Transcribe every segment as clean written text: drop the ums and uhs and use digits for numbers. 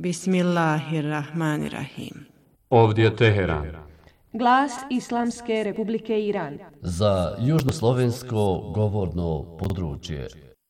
Bismillahirrahmanirrahim. Ovdje je Teheran. Glas Islamske Republike Iran. Za južnoslovensko govorno područje.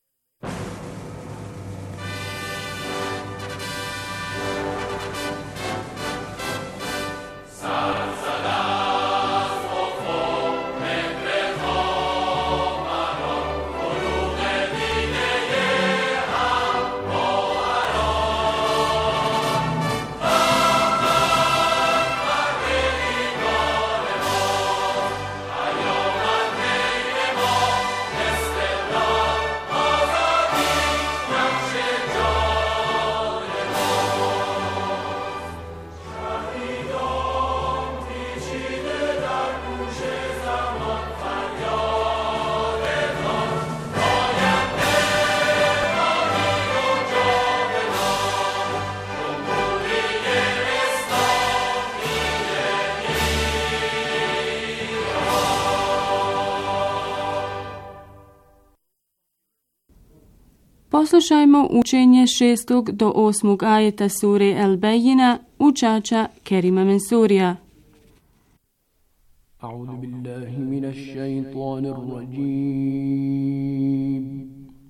Poslušajmo učenje 6. do 8. ajeta sure El-Bejina učača Kerima Mensurija. A'udhu billahi minash shaitanir rajim.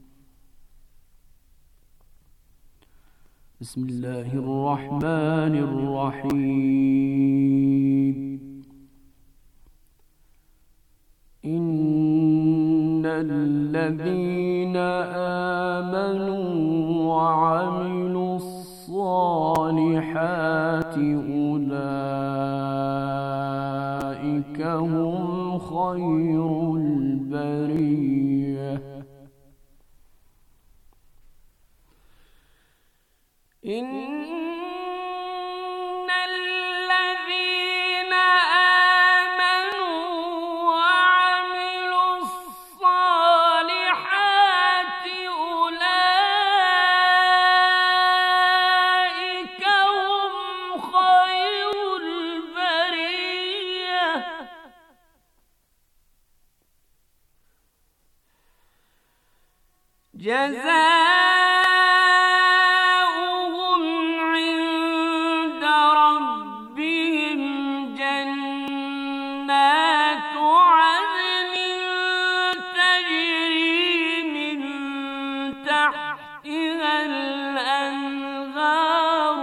Bismillahirrahmanirrahim. الذين آمنوا وعملوا الصالحات أولئك هم خير البرية جزاؤهم عند ربهم جنات عدن تجري من تحتها الأنهار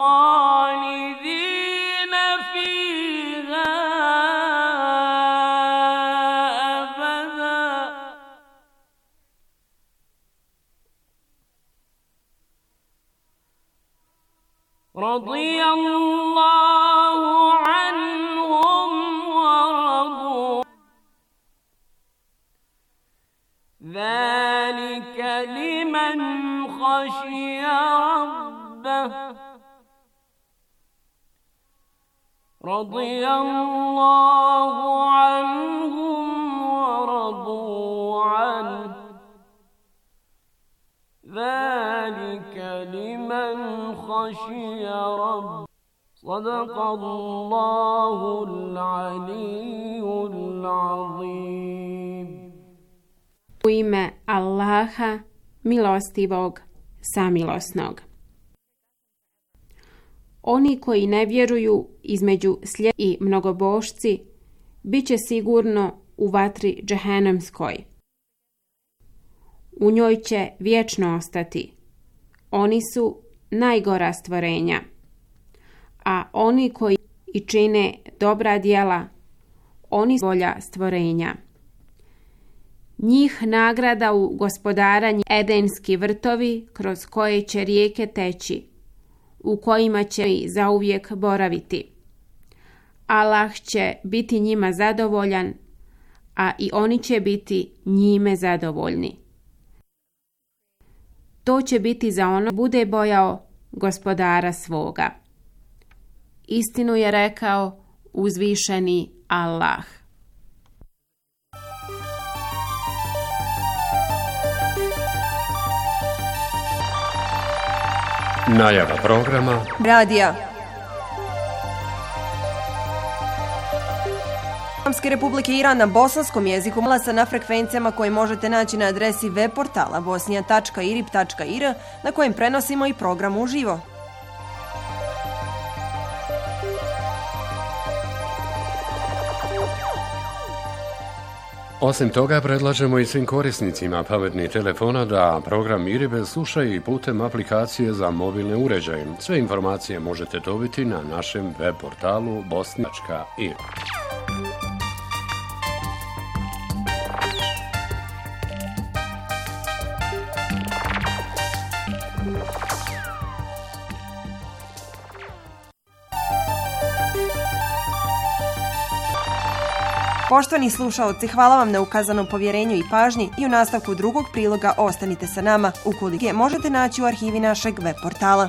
خالدين فيها أبدا رضي الله عنهم ورضوا ذلك لمن خشي ربه رضي الله عنهم ورضوا عنه ذلك لمن خشي رب صدق الله العلي العظيم. U ime Allaha, milostivog, samilosnog. Oni koji ne vjeruju između slijepih i mnogobošci bit će sigurno u vatri džehennemskoj. U njoj će vječno ostati. Oni su najgora stvorenja. A oni koji i čine dobra djela, oni su bolja stvorenja. Njih nagrada u gospodaranju edenski vrtovi kroz koje će rijeke teći, u kojima će zauvijek boraviti. Allah će biti njima zadovoljan, a i oni će biti njime zadovoljni. To će biti za ono bude bojao gospodara svoga. Istinu je rekao uzvišeni Allah. Najava programa Radija Islamske Republike Iran na bosanskom jeziku glasa na frekvencijama koje možete naći na adresi web portala bosnija.irib.ir na kojem prenosimo i program uživo. Osim toga, predlažemo i svim korisnicima pametnih telefona da program Miribe slušaju i putem aplikacije za mobilne uređaje. Sve informacije možete dobiti na našem web portalu bosniačka.ir. Poštovani slušaoci, hvala vam na ukazanom povjerenju i pažnji i u nastavku drugog priloga ostanite sa nama. Ukoliko je možete naći u arhivi našeg web portala.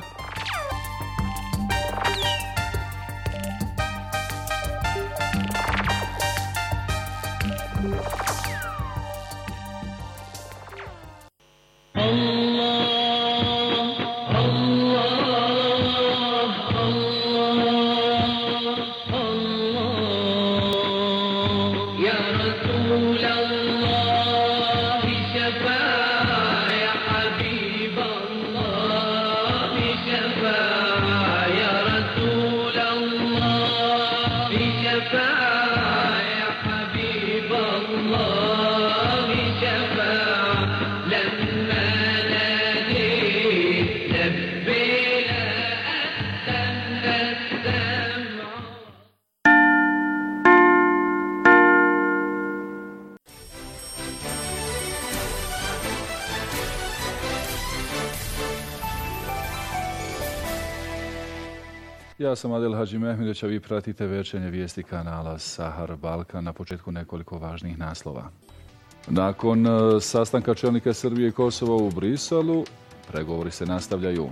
Ja sam Adel Hadži Mehmidović, a vi pratite večernje vijesti kanala Sahar Balkan. Na početku nekoliko važnih naslova. Nakon sastanka čelnika Srbije i Kosova u Briselu, pregovori se nastavljaju.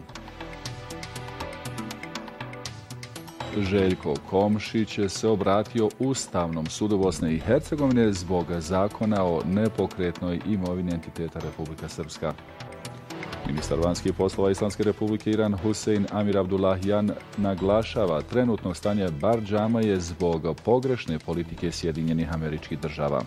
Željko Komšić se obratio Ustavnom sudu Bosne i Hercegovine zbog zakona o nepokretnoj imovini entiteta Republika Srpska. Ministar vanjskih poslova Islamske republike Iran Husein Amir Abdullahian naglašava trenutno stanje Bar-Džama je zbog pogrešne politike Sjedinjenih Američkih Država.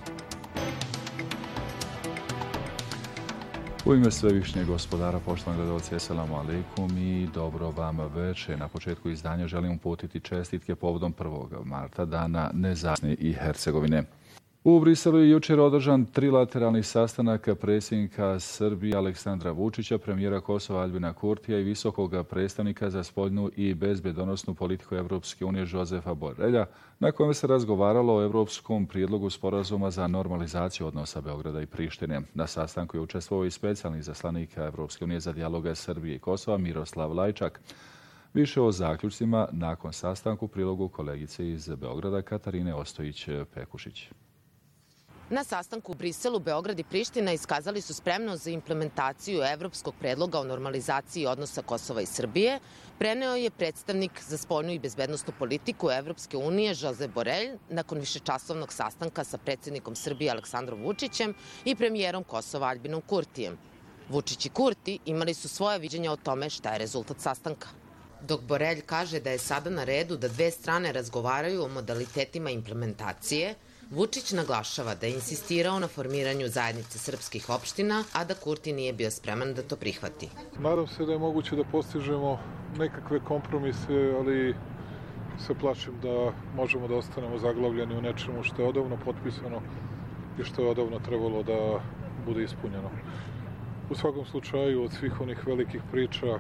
U ime Svevišnjeg Gospodara, poštovani gledalci, assalamu alaikum i dobro vam večer. Na početku izdanja želim uputiti čestitke povodom 1. marta, dana nezavisne i Hercegovine. U Briselu je jučer održan trilateralni sastanak predsjednika Srbije Aleksandra Vučića, premijera Kosova Aljbina Kurtija i visokog predstavnika za spoljnu i bezbjedonosnu politiku Evropske unije Jozefa Borrella, na kojem se razgovaralo o evropskom prijedlogu sporazuma za normalizaciju odnosa Beograda i Prištine. Na sastanku je učestvovao i specijalni izaslanik Evropske unije za dijaloge Srbije i Kosova Miroslav Lajčak. Više o zaključcima nakon sastanku prilogu kolegice iz Beograda Katarine Ostojić-Pekušić. Na sastanku u Briselu, Beograd i Priština iskazali su spremnost za implementaciju evropskog predloga o normalizaciji odnosa Kosova i Srbije. Preneo je predstavnik za spoljnu i bezbednosnu politiku Evropske unije Josep Borrell nakon višečasovnog sastanka sa predsjednikom Srbije Aleksandrom Vučićem i premijerom Kosova Aljbinom Kurtijem. Vučić i Kurti imali su svoje viđenja o tome šta je rezultat sastanka. Dok Borrell kaže da je sada na redu da dve strane razgovaraju o modalitetima implementacije, Vučić naglašava da je insistirao na formiranju zajednice srpskih opština, a da Kurti nije bio spreman da to prihvati. Nadam se da je moguće da postižemo nekakve kompromise, ali se plašim da možemo da ostanemo zaglavljeni u nečemu što je odavno potpisano i što je odavno trebalo da bude ispunjeno. U svakom slučaju, od svih onih velikih priča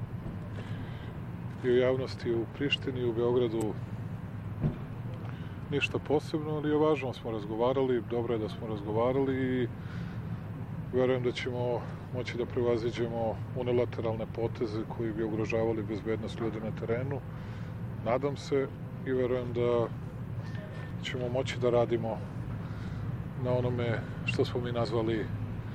i u javnosti u Prištini i u Beogradu, ništa posebno, ali je važno smo razgovarali, dobro je da smo razgovarali i verujem da ćemo moći da prevaziđemo unilateralne poteze koji bi ugrožavali bezbednost ljudi na terenu. Nadam se i verujem da ćemo moći da radimo na onome što smo mi nazvali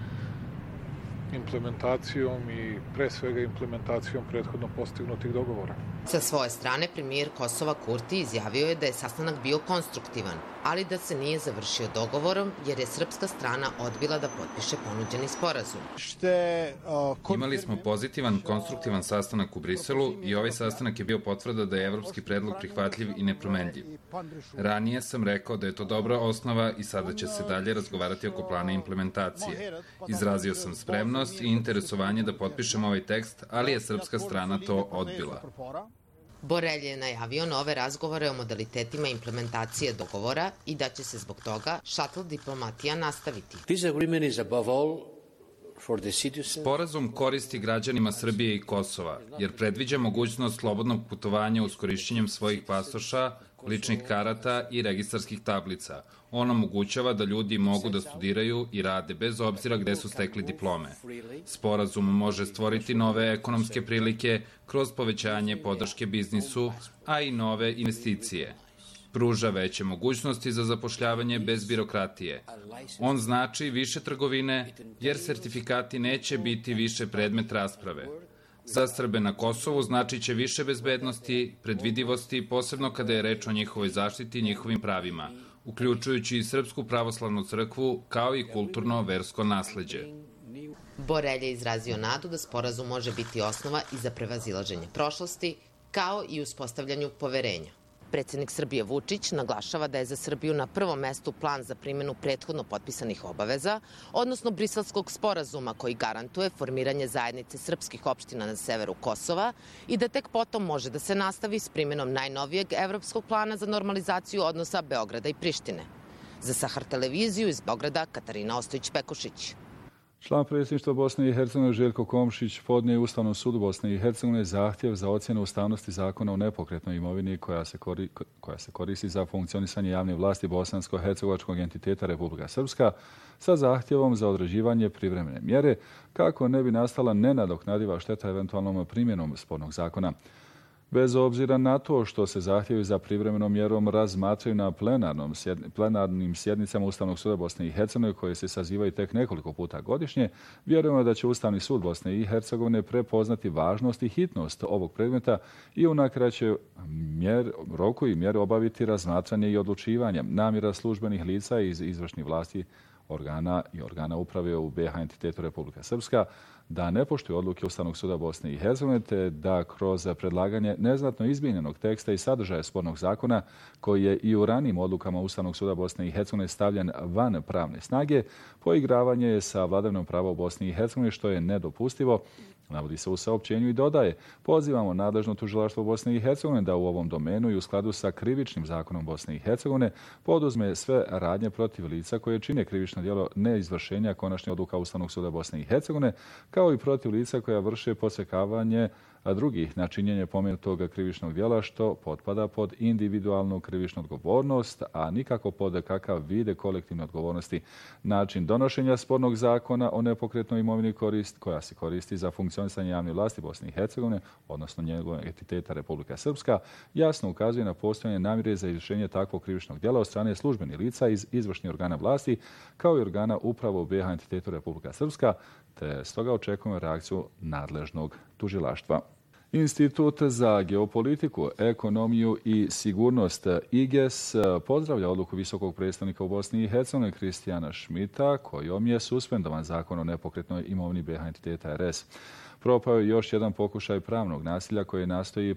implementacijom i pre svega implementacijom prethodno postignutih dogovora. Sa svoje strane, premijer Kosova Kurti izjavio je da je sastanak bio konstruktivan, ali da se nije završio dogovorom jer je srpska strana odbila da potpiše ponuđeni sporazum. Imali smo pozitivan, konstruktivan sastanak u Briselu i ovaj sastanak je bio potvrda da je evropski predlog prihvatljiv i nepromenljiv. Ranije sam rekao da je to dobra osnova i sada će se dalje razgovarati oko plana implementacije. Izrazio sam spremnost i interesovanje da potpišem ovaj tekst, ali je srpska strana to odbila. Borelj je najavio nove razgovore o modalitetima implementacije dogovora i da će se zbog toga šatl diplomatija nastaviti. Sporazum koristi građanima Srbije i Kosova, jer predviđa mogućnost slobodnog putovanja uz korišćenjem svojih pasoša, ličnih karata i registarskih tablica. On omogućava da ljudi mogu da studiraju i rade bez obzira gde su stekli diplome. Sporazum može stvoriti nove ekonomske prilike kroz povećanje podrške biznisu, a i nove investicije. Pruža veće mogućnosti za zapošljavanje bez birokratije. On znači više trgovine, jer sertifikati neće biti više predmet rasprave. Za Srbe na Kosovu znači će više bezbednosti, predvidivosti, posebno kada je reč o njihovoj zaštiti i njihovim pravima, uključujući i Srpsku pravoslavnu crkvu kao i kulturno-versko nasleđe. Borelj je izrazio nadu da sporazum može biti osnova i za prevazilaženje prošlosti, kao i uspostavljanju poverenja. Predsednik Srbije Vučić naglašava da je za Srbiju na prvom mestu plan za primjenu prethodno potpisanih obaveza, odnosno Briselskog sporazuma koji garantuje formiranje zajednice srpskih opština na severu Kosova i da tek potom može da se nastavi s primjenom najnovijeg evropskog plana za normalizaciju odnosa Beograda i Prištine. Za Sahar televiziju iz Beograda, Katarina Ostojić-Pekušić. Član predsjedništva Bosne i Hercegovine Željko Komšić podnio je Ustavnom sudu Bosne i Hercegovine zahtjev za ocjenu ustavnosti zakona o nepokretnoj imovini koja se koristi za funkcionisanje javne vlasti bosansko-hercegovačkog entiteta Republika Srpska sa zahtjevom za određivanje privremene mjere kako ne bi nastala nenadoknadiva šteta eventualnom primjenom spornog zakona. Bez obzira na to što se zahtjevi za privremenom mjerom razmatraju na plenarnim sjednicama Ustavnog suda Bosne i Hercegovine koje se sazivaju tek nekoliko puta godišnje, vjerujemo da će Ustavni sud Bosne i Hercegovine prepoznati važnost i hitnost ovog predmeta i u najkraćem roku i mjeru obaviti razmatranje i odlučivanje namjera službenih lica iz izvršnih vlasti organa uprave u BiH entitetu Republika Srpska da ne poštuju odluke Ustavnog suda Bosne i Hercegovine te da kroz predlaganje neznatno izmijenjenog teksta i sadržaja spornog zakona koji je i u ranijim odlukama Ustavnog suda Bosne i Hercegovine stavljen van pravne snage, poigravanje je sa vladavinom prava u Bosni i Hercegovini što je nedopustivo. Navodi se u saopćenju i dodaje: pozivamo nadležno tužilaštvo Bosne i Hercegovine da u ovom domenu i u skladu sa krivičnim zakonom Bosne i Hercegovine poduzme sve radnje protiv lica koje čine krivično djelo neizvršenja konačne odluka Ustavnog suda Bosne i Hercegovine, kao i protiv lica koja vrše podsekavanje drugih na činjenje pomenutog krivičnog djela što potpada pod individualnu krivičnu odgovornost, a nikako pod kakav vide kolektivne odgovornosti. Način donošenja spornog zakona o nepokretnoj imovini koja se koristi za funkcionisanje javne vlasti Bosne i Hercegovine, odnosno njegovog entiteta Republika Srpska, jasno ukazuje na postojanje namjere za izvršenje takvog krivičnog djela od strane službenih lica iz izvršnih organa vlasti, kao i organa uprave u BiH entitetu Republika Srpska, te stoga očekujemo reakciju nadležnog tužilaštva. Institut za geopolitiku, ekonomiju i sigurnost IGES pozdravlja odluku visokog predstavnika u Bosni i Hercegovini Kristijana Šmita kojom je suspendovan zakon o nepokretnoj imovini BiH entiteta RS. Propao je još jedan pokušaj pravnog nasilja koji nastoji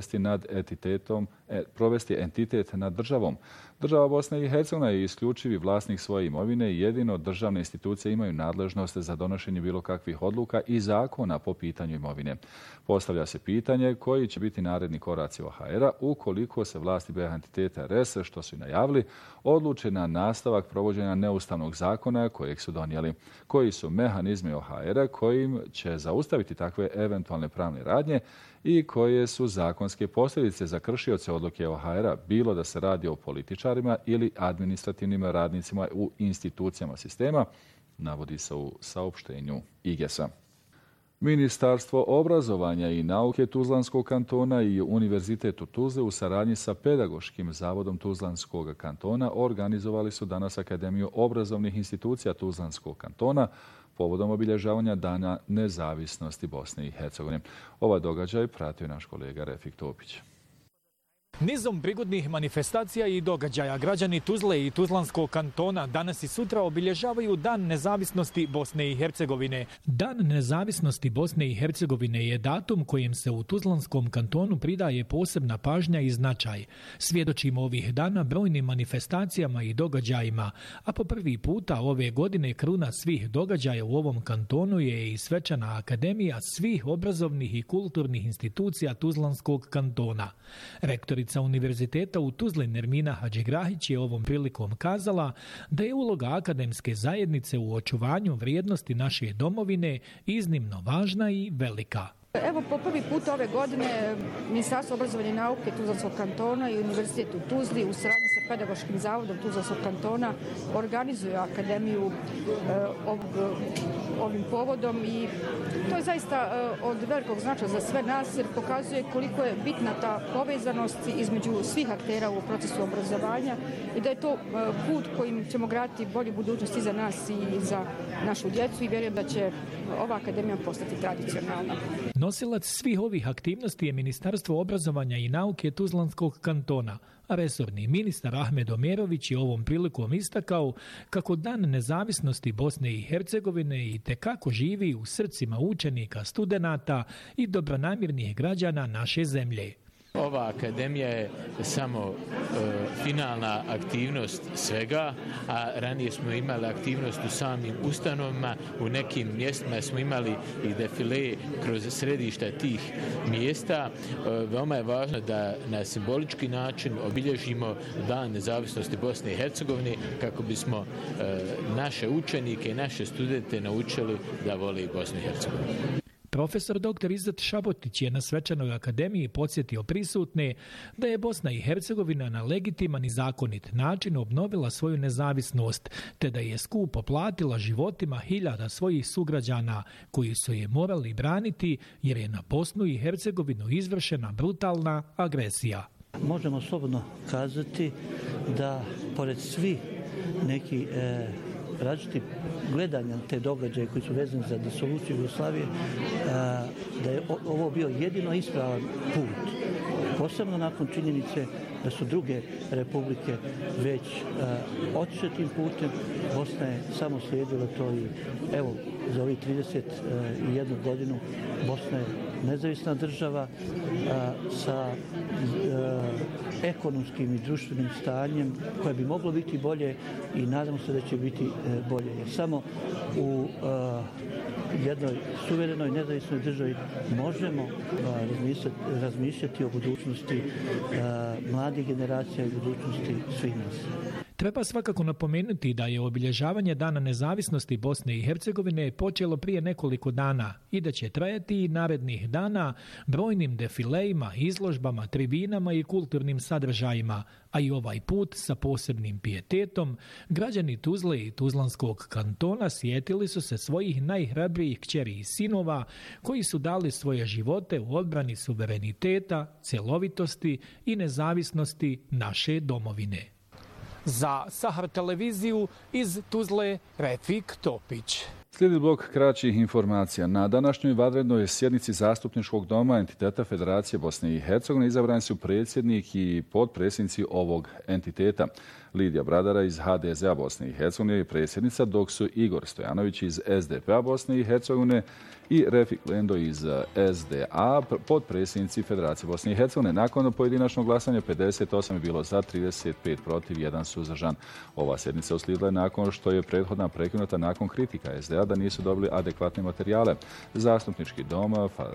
provesti entitet nad državom. Država Bosna i Hercegovina je isključivi vlasnik svoje imovine i jedino državne institucije imaju nadležnost za donošenje bilo kakvih odluka i zakona po pitanju imovine. Postavlja se pitanje koji će biti naredni koraci OHR-a ukoliko se vlasti BiH entiteta RS, što su i najavili, odluče na nastavak provođenja neustavnog zakona kojeg su donijeli. Koji su mehanizmi OHR-a kojim će zaustaviti takve eventualne pravne radnje i koje su zakonske posljedice za kršioce odluke OHR-a, bilo da se radi o političarima ili administrativnim radnicima u institucijama sistema, navodi se u saopštenju IGES-a. Ministarstvo obrazovanja i nauke Tuzlanskog kantona i Univerzitet u Tuzli u saradnji sa Pedagoškim zavodom Tuzlanskog kantona organizovali su danas Akademiju obrazovnih institucija Tuzlanskog kantona povodom obilježavanja Dana nezavisnosti Bosne i Hercegovine. Ovaj događaj pratio naš kolega Refik Topić. Nizom prigodnih manifestacija i događaja građani Tuzle i Tuzlanskog kantona danas i sutra obilježavaju Dan nezavisnosti Bosne i Hercegovine. Dan nezavisnosti Bosne i Hercegovine je datum kojem se u Tuzlanskom kantonu pridaje posebna pažnja i značaj. Svjedočimo ovih dana brojnim manifestacijama i događajima, a po prvi puta ove godine kruna svih događaja u ovom kantonu je i svečana akademija svih obrazovnih i kulturnih institucija Tuzlanskog kantona. Rektorica Univerziteta u Tuzli Nermina Hadžigrahić je ovom prilikom kazala da je uloga akademske zajednice u očuvanju vrijednosti naše domovine iznimno važna i velika. Evo, po prvi put ove godine Ministarstvo obrazovanja i nauke Tuzlanskog kantona i Univerzitet u Tuzli u saradnji sa Pedagoškim zavodom Tuzlanskog kantona organizuju akademiju ovim povodom i to je zaista od velikog značaja za sve nas jer pokazuje koliko je bitna ta povezanost između svih aktera u procesu obrazovanja i da je to put kojim ćemo graditi bolju budućnost i za nas i za našu djecu i vjerujem da će ova akademija postati tradicionalna. Nosilac svih ovih aktivnosti je Ministarstvo obrazovanja i nauke Tuzlanskog kantona, a resorni ministar Ahmed Omerović je ovom prilikom istakao kako Dan nezavisnosti Bosne i Hercegovine itekako živi u srcima učenika, studenata i dobronamjernih građana naše zemlje. Ova akademija je samo finalna aktivnost svega, a ranije smo imali aktivnost u samim ustanovama, u nekim mjestima smo imali i defile kroz središta tih mjesta. Veoma je važno da na simbolički način obilježimo Dan nezavisnosti Bosne i Hercegovine kako bismo naše učenike i naše studente naučili da vole Bosnu i Hercegovinu. Profesor dr. Izzet Šabotić je na svečanoj akademiji podsjetio prisutne da je Bosna i Hercegovina na legitiman i zakonit način obnovila svoju nezavisnost, te da je skupo platila životima hiljada svojih sugrađana koji su je morali braniti jer je na Bosnu i Hercegovinu izvršena brutalna agresija. Možemo slobodno kazati da pored svih neki različiti gledanja te događaje koji su vezani za disoluciju Jugoslavije, da je ovo bio jedino ispravan put. Posebno nakon činjenice da su druge republike već otišle tim putem, Bosna je samo slijedila to i evo za ovih 31 godinu Bosna je nezavisna država sa ekonomskim i društvenim stanjem koje bi moglo biti bolje i nadamo se da će biti bolje. Jer samo u jednoj suverenoj nezavisnoj državi možemo razmišljati o budućnosti mladih generacija i budućnosti svih nas. Treba svakako napomenuti da je obilježavanje Dana nezavisnosti Bosne i Hercegovine počelo prije nekoliko dana i da će trajati i narednih dana brojnim defilejima, izložbama, tribinama i kulturnim sadržajima, a i ovaj put sa posebnim pijetetom građani Tuzle i Tuzlanskog kantona sjetili su se svojih najhrabrijih kćeri i sinova koji su dali svoje živote u odbrani suvereniteta, cjelovitosti i nezavisnosti naše domovine. Za Sahar televiziju iz Tuzle, Refik Topić. Slijedi blok kraćih informacija. Na današnjoj vanrednoj sjednici Zastupničkog doma entiteta Federacije Bosne i Hercegovine izabrani su predsjednik i potpredsjednici ovog entiteta. Lidija Bradara iz HDZ-a Bosne i Hercegovine je predsjednica, dok su Igor Stojanović iz SDP-a Bosne i Hercegovine i Refik Lendo iz SDA potpredsjednici Federacije Bosne i Hercegovine. Nakon pojedinačnog glasanja 58 je bilo za, 35 protiv, 1 suzdržan. Ova sjednica uslijedila je nakon što je prethodna prekinuta nakon kritika SDA da nisu dobili adekvatne materijale. Zastupnički dom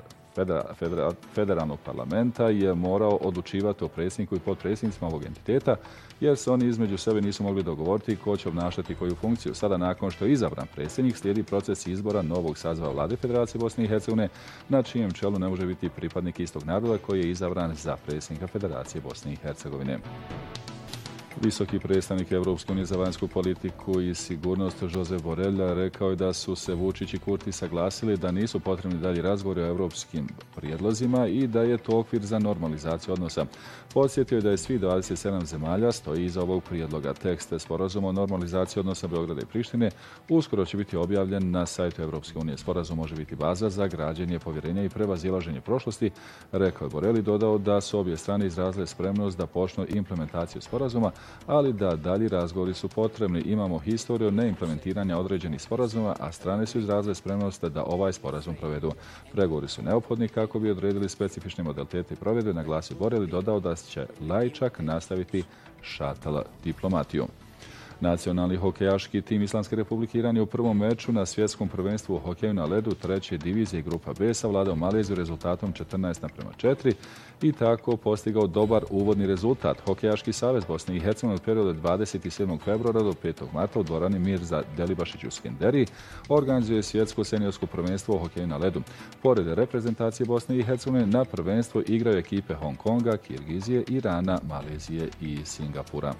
federalnog parlamenta je morao odlučivati o predsjedniku i potpredsjednicima ovog entiteta jer se oni između sebe nisu mogli dogovoriti ko će obnašati koju funkciju. Sada, nakon što je izabran predsjednik, slijedi proces izbora novog saziva vlade Federacije Bosne i Hercegovine, na čijem čelu ne može biti pripadnik istog naroda koji je izabran za predsjednika Federacije Bosne i Hercegovine. Visoki predstavnik Evropske unije za vanjsku politiku i sigurnost Josep Borrell rekao je da su se Vučić i Kurti saglasili da nisu potrebni dalji razgovori o europskim prijedlozima i da je to okvir za normalizaciju odnosa. Podsjetio je da je svih 27 zemalja stoji iza ovog prijedloga. Tekst sporazuma o normalizaciji odnosa Beograda i Prištine uskoro će biti objavljen na sajtu Evropske unije. Sporazum može biti baza za građenje povjerenja i prevazilaženje prošlosti, rekao je Borrell i dodao da su obje strane izrazile spremnost da počnu implementaciju sporazuma, ali da dalji razgovori su potrebni. Imamo historiju neimplementiranja određenih sporazuma, a strane su izrazile spremnost da ovaj sporazum provedu. Pregovori su neophodni kako bi odredili specifične modalitete provedbe, naglasio Borrell i dodao da će Lajčak nastaviti šatala diplomatiju. Nacionalni hokejaški tim Islamske Republike Iran je u prvom meču na svjetskom prvenstvu u hokeju na ledu 3. divizije grupa B savladao Maleziju rezultatom 14:4 i tako postigao dobar uvodni rezultat. Hokejaški savez Bosne i Hercegovine od perioda 27. februara do 5. marta u dvorani Mirza Delibašić u Skenderiji organizuje svjetsko seniorsko prvenstvo u hokeju na ledu. Pored reprezentacije Bosne i Hercegovine na prvenstvo igraju ekipe Hong Konga, Kirgizije, Irana, Malezije i Singapura.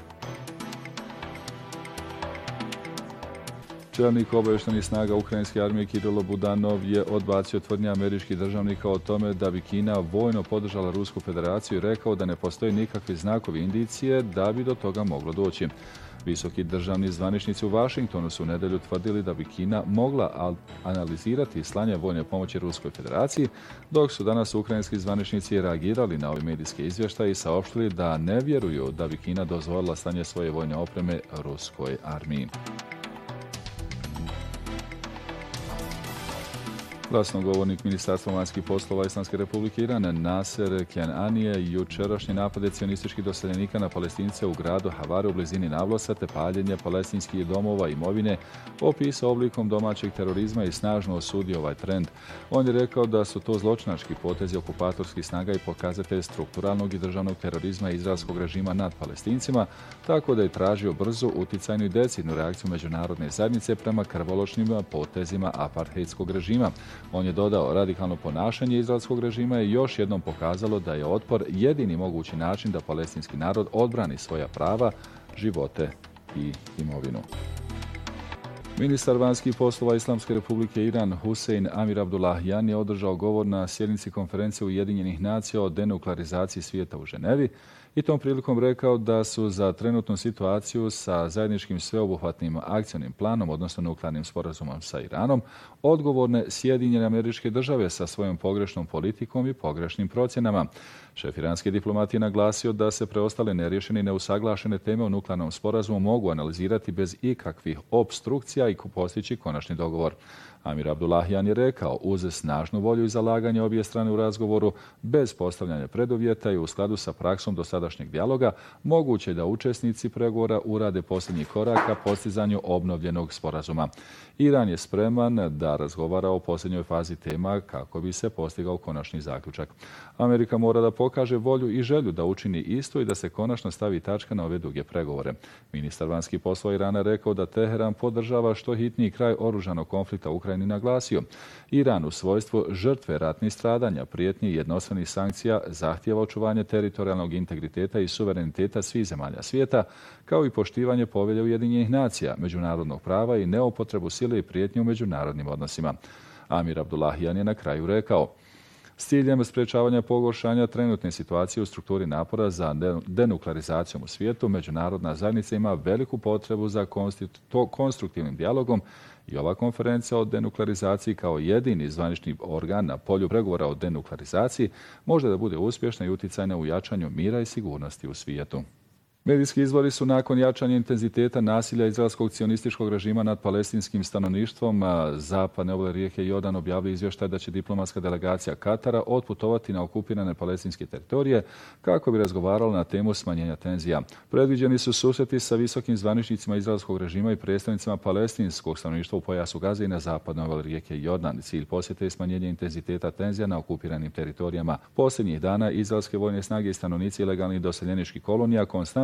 Čelnik obavještajnih snaga ukrajinske armije Kirilo Budanov je odbacio tvrdnje američkih državnika o tome da bi Kina vojno podržala Rusku federaciju i rekao da ne postoje nikakvi znakovi indicije da bi do toga moglo doći. Visoki državni zvaničnici u Vašingtonu su u nedjelju tvrdili da bi Kina mogla analizirati slanje vojne pomoći Ruskoj federaciji, dok su danas ukrajinski zvaničnici reagirali na ove medijske izvještaje i saopštili da ne vjeruju da bi Kina dozvolila slanje svoje vojne opreme ruskoj armiji. Glasnogovornik Ministarstva vanjskih poslova Islamske Republike Iran Naser Kenani je jučerašnje napade cionističkih doseljenika na Palestince u gradu Havare u blizini Navlosa te paljenje palestinskih domova i imovine opisao oblikom domaćeg terorizma i snažno osudio ovaj trend. On je rekao da su to zločinački potezi okupatorskih snaga i pokazatelj strukturalnog i državnog terorizma izraelskog režima nad Palestincima, tako da je tražio brzu, uticajnu i decidnu reakciju međunarodne zajednice prema krvoločnim potezima apartheidskog režima. On je dodao, radikalno ponašanje izraelskog režima je još jednom pokazalo da je otpor jedini mogući način da palestinski narod odbrani svoja prava, živote i imovinu. Ministar vanjskih poslova Islamske Republike Iran Hussein Amir Abdullahian je održao govor na sjednici konferencije Ujedinjenih nacija o denuklearizaciji svijeta u Ženevi i tom prilikom rekao da su za trenutnu situaciju sa zajedničkim sveobuhvatnim akcionim planom, odnosno nuklearnim sporazumom sa Iranom, odgovorne Sjedinjene Američke Države sa svojom pogrešnom politikom i pogrešnim procjenama. Šef iranske diplomatije naglasio da se preostale neriješene i neusaglašene teme o nuklearnom sporazumu mogu analizirati bez ikakvih opstrukcija i postići konačni dogovor. Amir Abdullahian je rekao, uz snažnu volju i zalaganje obje strane u razgovoru, bez postavljanja preduvjeta i u skladu sa praksom dosadašnjeg dijaloga, moguće je da učesnici pregovora urade posljednji korak ka postizanju obnovljenog sporazuma. Iran je spreman da razgovara o posljednjoj fazi tema kako bi se postigao konačni zaključak. Amerika mora da pokaže volju i želju da učini isto i da se konačno stavi tačka na ove duge pregovore. Ministar vanjskih poslova Irana rekao da Teheran podržava što hitniji kraj oružanog konflikta u Ukrajini, naglasio. Iran u svojstvu žrtve ratnih stradanja, prijetnji i jednostranih sankcija zahtijeva očuvanje teritorijalnog integriteta i suvereniteta svih zemalja svijeta, kao i poštivanje povelje Ujedinjenih nacija, međunarodnog prava i neupotrebu sile i prijetnje u međunarodnim odnosima. Amir Abdullahian je na kraju rekao, s ciljem sprečavanja pogoršanja trenutne situacije u strukturi napora za denuklearizacijom u svijetu, međunarodna zajednica ima veliku potrebu za konstruktivnim dijalogom i ova konferencija o denuklearizaciji kao jedini zvanični organ na polju pregovora o denuklearizaciji može da bude uspješna i uticajna u jačanju mira i sigurnosti u svijetu. Medijski izvori su nakon jačanja intenziteta nasilja izraelskog cionističkog režima nad palestinskim stanovništvom zapadne obale rijeke Jordan objavili izvještaj da će diplomatska delegacija Katara otputovati na okupirane palestinske teritorije kako bi razgovarala na temu smanjenja tenzija. Predviđeni su susreti sa visokim zvaničnicima izraelskog režima i predstavnicima palestinskog stanovništva u pojasu Gaze i na zapadnoj obali rijeke Jordan. Cilj posjete je smanjenje intenziteta tenzija na okupiranim teritorijama. Posljednjih dana izraelske vojne snage i stanovnici ilegalnih doseljeničkih kolonija konstantno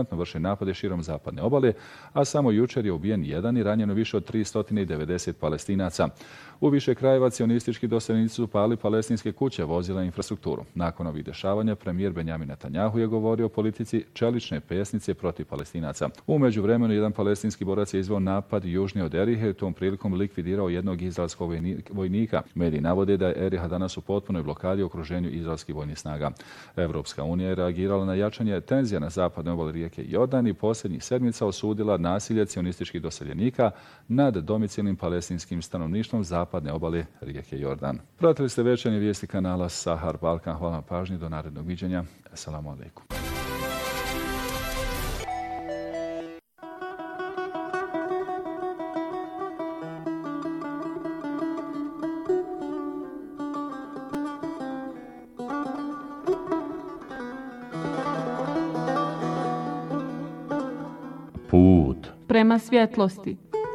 konstantno vrše napade širom zapadne obale, a samo jučer je ubijen jedan i ranjeno više od 390 Palestinaca. U više krajeva cionistički doseljenici su pali palestinske kuće, vozila i infrastrukturu. Nakon ovih dešavanja, premijer Benjamin Netanjahu je govorio o politici čelične pesnice protiv Palestinaca. U međuvremenu jedan palestinski borac je izveo napad južnije od Erihe i tom prilikom likvidirao jednog izraelskog vojnika. Mediji navode da je Eriha danas u potpunoj blokadi u okruženju izraelskih vojnih snaga. Evropska unija je reagirala na jačanje tenzija na zapadnoj obali rijeke Jordan i posljednjih sedmica osudila nasilje cionističkih doseljenika nad domicilnim palestinskim stanovništvom zapadne obale rijeke Jordan. Pratili ste večernje vijesti kanala Sahar Balkan. Hvala na pažnji, do narednog viđenja. Assalamu alaikum. Put prema svjetlosti.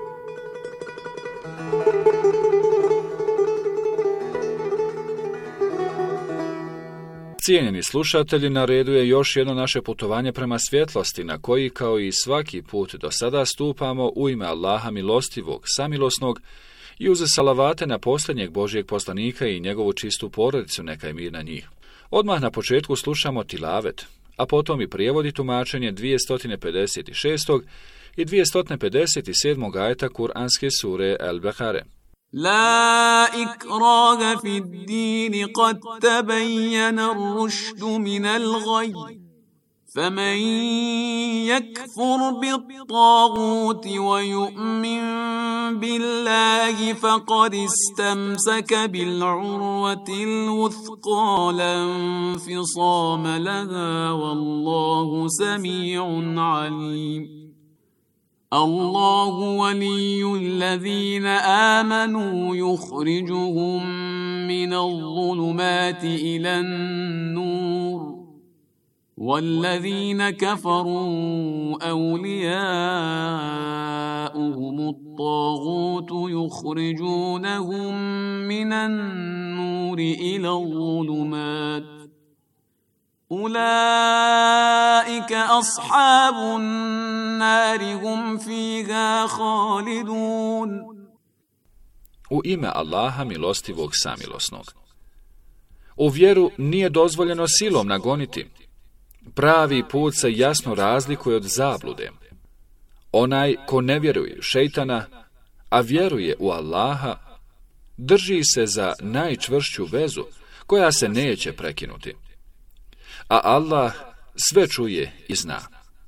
Cijenjeni slušatelji, na redu je još jedno naše putovanje prema svjetlosti, na koji, kao i svaki put do sada, stupamo u ime Allaha milostivog, samilosnog, i uz salavate na posljednjeg Božijeg poslanika i njegovu čistu porodicu, neka je mir na njih. Odmah na početku slušamo tilavet, a potom i prijevod i tumačenje 256. i 257. ajeta Kur'anske sure El-Bekare. لا إكراه في الدين قد تبين الرشد من الغي فمن يكفر بالطاغوت ويؤمن بالله فقد استمسك بالعروة الوثقى لا انفصام لها والله سميع عليم الله ولي الذين آمنوا يخرجهم من الظلمات إلى النور والذين كفروا أولياؤهم الطاغوت يخرجونهم من النور إلى الظلمات أولئك أصحاب النار هم فيها خالدون. U ime Allaha milostivog samilosnog. U vjeru nije dozvoljeno silom nagoniti. Pravi put se jasno razlikuje od zablude. Onaj ko ne vjeruje šejtana, a vjeruje u Allaha, drži se za najčvršću vezu koja se neće prekinuti. A Allah sve čuje i zna.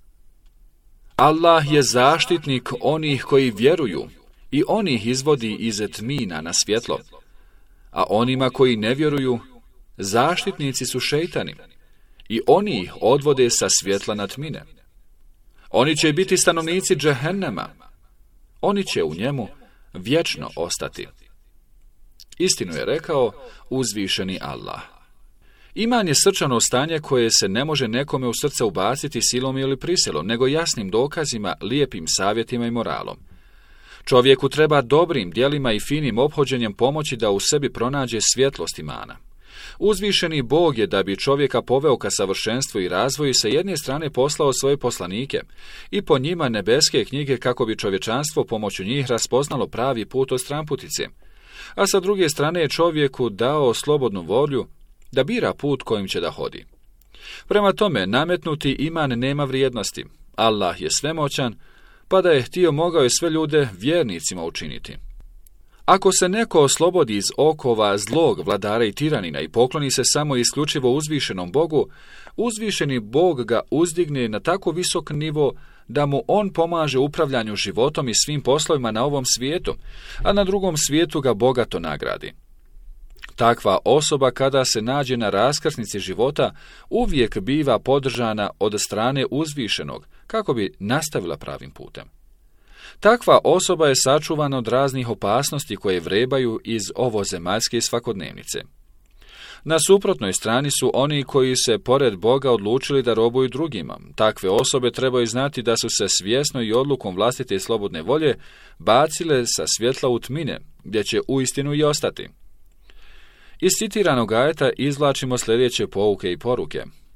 Allah je zaštitnik onih koji vjeruju i onih izvodi iz tmina na svjetlo, a onima koji ne vjeruju, zaštitnici su šejtani i oni ih odvode sa svjetla na tmine. Oni će biti stanovnici džehennema, oni će u njemu vječno ostati. Istinu je rekao uzvišeni Allah. Iman je srčano stanje koje se ne može nekome u srce ubaciti silom ili prisilom, nego jasnim dokazima, lijepim savjetima i moralom. Čovjeku treba dobrim djelima i finim ophođenjem pomoći da u sebi pronađe svjetlost imana. Uzvišeni Bog je, da bi čovjeka poveo ka savršenstvu i razvoju, sa jedne strane poslao svoje poslanike i po njima nebeske knjige kako bi čovječanstvo pomoću njih raspoznalo pravi put od stranputice, a sa druge strane je čovjeku dao slobodnu volju da bira put kojim će da hodi. Prema tome, nametnuti iman nema vrijednosti. Allah je svemoćan, pa da je htio, mogao je sve ljude vjernicima učiniti. Ako se neko oslobodi iz okova zlog vladara i tiranina i pokloni se samo isključivo uzvišenom Bogu, uzvišeni Bog ga uzdigne na tako visok nivo da mu on pomaže upravljanju životom i svim poslovima na ovom svijetu, a na drugom svijetu ga bogato nagradi. Takva osoba, kada se nađe na raskrsnici života, uvijek biva podržana od strane uzvišenog kako bi nastavila pravim putem. Takva osoba je sačuvana od raznih opasnosti koje vrebaju iz ovozemaljske svakodnevnice. Na suprotnoj strani su oni koji se pored Boga odlučili da robuju drugima. Takve osobe trebaju znati da su se svjesno i odlukom vlastite i slobodne volje bacile sa svjetla u tmine, gdje će uistinu i ostati. Iz citiranog ajeta izvlačimo sljedeće pouke i poruke.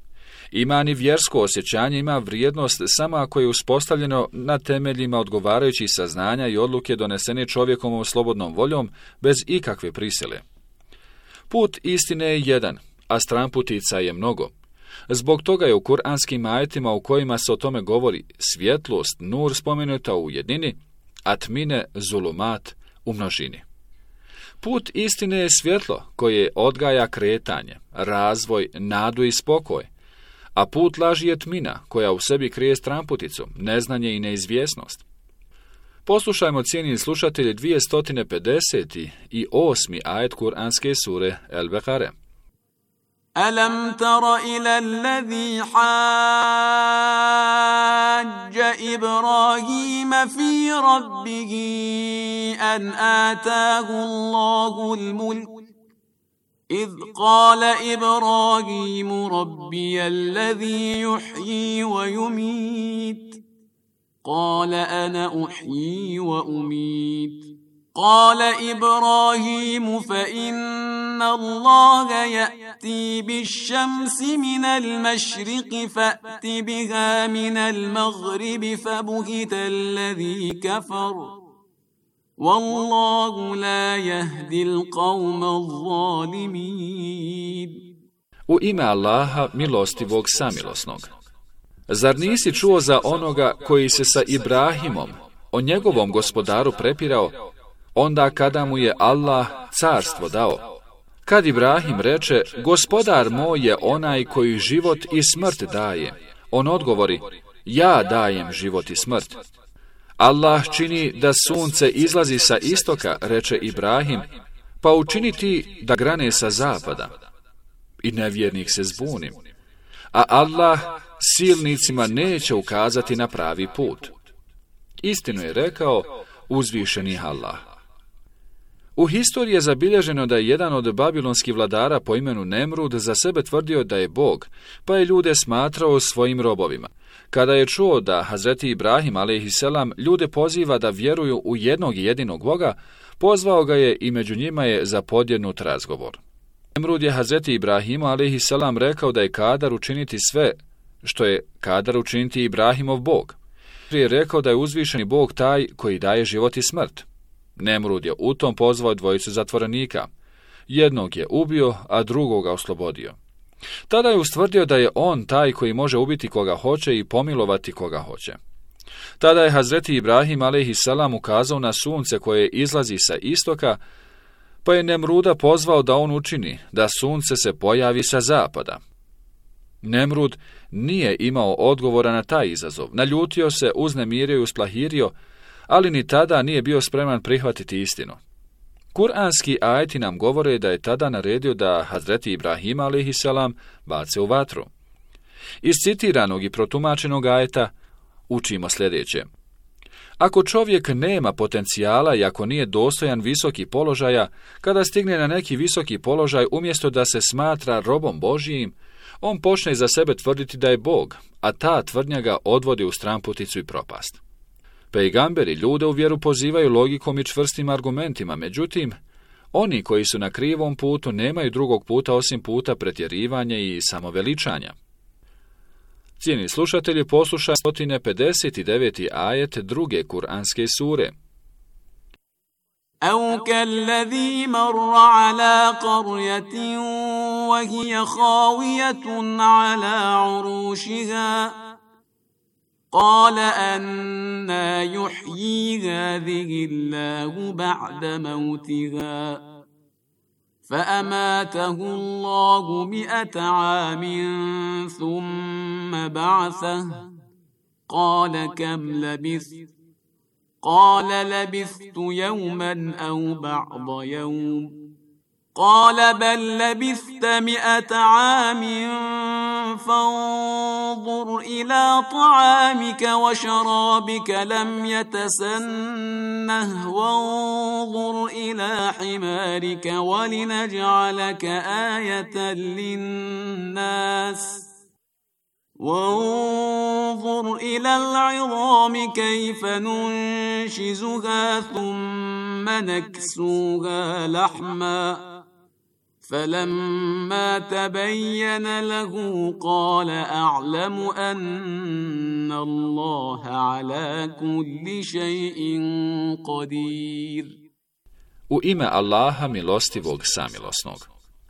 Iman i vjersko osjećanje ima vrijednost samo ako je uspostavljeno na temeljima odgovarajućih saznanja i odluke donesene čovjekovom slobodnom voljom bez ikakve prisile. Put istine je jedan, a stranputica je mnogo. Zbog toga je u kuranskim ajetima u kojima se o tome govori svjetlost, nur spomenuta u jednini, a tmine, zulumat u množini. Put istine je svjetlo koje odgaja kretanje, razvoj, nadu i spokoj, a put laži je tmina koja u sebi krije stranputicu, neznanje i neizvjesnost. Poslušajmo, cijenjeni slušatelji, 258. ajet kuranske sure El-Bekare. ألم تر إلى الذي حاج إبراهيم في ربه أن آتاه الله الملك إذ قال إبراهيم ربي الذي يحيي ويميت قال أنا أحيي وأميت قال إبراهيم فإن الله يأتي بالشمس من المشرق فأت بها من المغرب فبهت الذي كفر والله لا يهدي القوم الظالمين. U ime Allaha, milostivog samilosnog. Zar nisi čuo za onoga koji se sa Ibrahimom, o njegovom gospodaru, prepirao, onda kada mu je Allah carstvo dao? Kad Ibrahim reče, gospodar moj je onaj koji život i smrt daje, on odgovori, ja dajem život i smrt. Allah čini da sunce izlazi sa istoka, reče Ibrahim, pa učini ti da grane sa zapada. I nevjernik se zbuni. A Allah silnicima neće ukazati na pravi put. Istinu je rekao uzvišeni Allah. U historiji je zabilježeno da je jedan od babilonskih vladara po imenu Nemrud za sebe tvrdio da je Bog, pa je ljude smatrao svojim robovima. Kada je čuo da Hazreti Ibrahim a.s. ljude poziva da vjeruju u jednog i jedinog Boga, pozvao ga je i među njima je zapodjenut razgovor. Nemrud je Hazreti Ibrahimu a.s. rekao da je kadar učiniti sve što je kadar učiniti Ibrahimov Bog. Je rekao da je uzvišeni Bog taj koji daje život i smrt. Nemrud je u tom pozvao dvojicu zatvorenika. Jednog je ubio, a drugoga oslobodio. Tada je ustvrdio da je on taj koji može ubiti koga hoće i pomilovati koga hoće. Tada je Hazreti Ibrahim a.s. ukazao na sunce koje izlazi sa istoka, pa je Nemruda pozvao da on učini da sunce se pojavi sa zapada. Nemrud nije imao odgovora na taj izazov. Naljutio se, uznemirio i usplahirio, ali ni tada nije bio spreman prihvatiti istinu. Kur'anski ajeti nam govore da je tada naredio da Hazreti Ibrahim a.s. bace u vatru. Iz citiranog i protumačenog ajeta učimo sljedeće. Ako čovjek nema potencijala i ako nije dostojan visoki položaja, kada stigne na neki visoki položaj, umjesto da se smatra robom Božijim, on počne za sebe tvrditi da je Bog, a ta tvrdnja ga odvodi u stranputicu i propast. Pejgamberi ljude u vjeru pozivaju logikom i čvrstim argumentima, međutim, oni koji su na krivom putu nemaju drugog puta osim puta pretjerivanja i samoveličanja. Cijenjeni slušatelji, poslušaj 159. ajet druge kuranske sure. أو كالذي مر على قرية وهي خاوية على عروشها قال أنى يحيي هذه الله بعد موتها فأماته الله 100 عام ثم بعثه قال كم لبثت قال لبثت يوما أو بعض يوم قال بل لبثت 100 عام فانظر إلى طعامك وشرابك لم يتسنه وانظر إلى حمارك ولنجعلك آية للناس وانظر إلى العظام كيف ننشزها ثم نكسوها لحما فلما تبين له قال أعلم أن الله على كل شيء قدير. U ime Allaha milostivog samilosnog.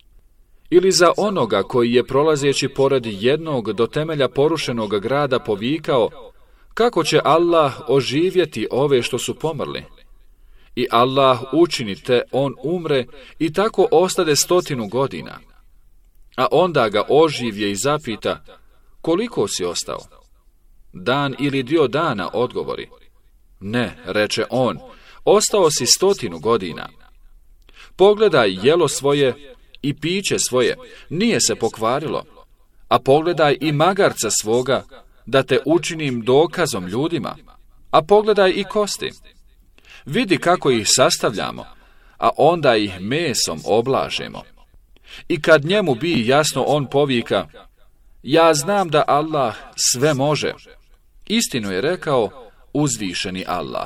Ili za onoga koji je prolazeći pored jednog do temelja porušenog grada povikao, kako će Allah oživjeti ove što su pomrli? I Allah učinite on umre i tako ostade 100 godina. A onda ga oživje i zapita, koliko si ostao? Dan ili dio dana, odgovori. Ne, reče on, ostao si 100 godina. Pogledaj jelo svoje i piće svoje, nije se pokvarilo. A pogledaj i magarca svoga, da te učinim dokazom ljudima. A pogledaj i kosti. Vidi kako ih sastavljamo, a onda ih mesom oblažemo. I kad njemu bi jasno, on povika, ja znam da Allah sve može. Istinu je rekao uzvišeni Allah.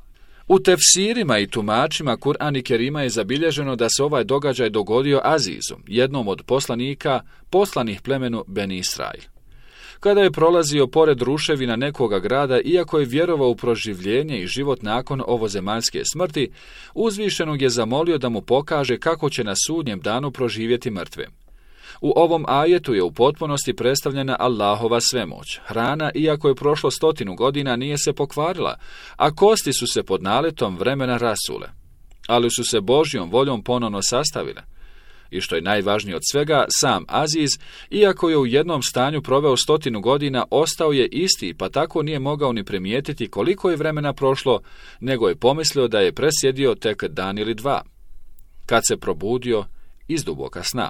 U tefsirima i tumačima Kur'an i Kerima je zabilježeno da se ovaj događaj dogodio Azizu, jednom od poslanika poslanih plemenu Beni Israil. Kada je prolazio pored ruševina nekoga grada, iako je vjerovao u proživljenje i život nakon ovozemaljske smrti, uzvišenog je zamolio da mu pokaže kako će na sudnjem danu proživjeti mrtve. U ovom ajetu je u potpunosti predstavljena Allahova svemoć. Hrana, iako je prošlo 100 godina, nije se pokvarila, a kosti su se pod naletom vremena rasule. Ali su se Božjom voljom ponovno sastavile. I što je najvažnije od svega, sam Aziz, iako je u jednom stanju proveo 100 godina, ostao je isti, pa tako nije mogao ni primijetiti koliko je vremena prošlo, nego je pomislio da je presjedio tek dan ili dva. Kad se probudio iz duboka sna.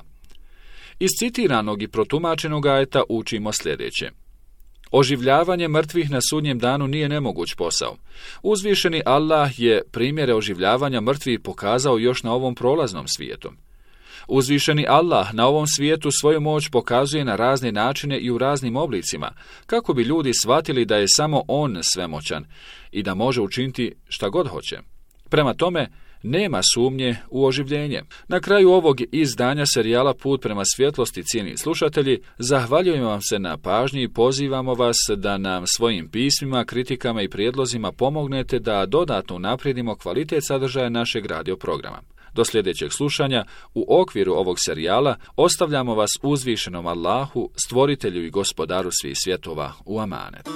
Iz citiranog i protumačenog ajeta učimo sljedeće. Oživljavanje mrtvih na sudnjem danu nije nemoguć posao. Uzvišeni Allah je primjere oživljavanja mrtvih pokazao još na ovom prolaznom svijetu. Uzvišeni Allah na ovom svijetu svoju moć pokazuje na razne načine i u raznim oblicima, kako bi ljudi shvatili da je samo On svemoćan i da može učiniti šta god hoće. Prema tome, nema sumnje u oživljenje. Na kraju ovog izdanja serijala Put prema svjetlosti, cijeni slušatelji, zahvaljujemo vam se na pažnji i pozivamo vas da nam svojim pismima, kritikama i prijedlozima pomognete da dodatno unaprijedimo kvalitet sadržaja našeg radio programa. Do sljedećeg slušanja, u okviru ovog serijala, ostavljamo vas uzvišenom Allahu, stvoritelju i gospodaru svih svjetova, u amanet.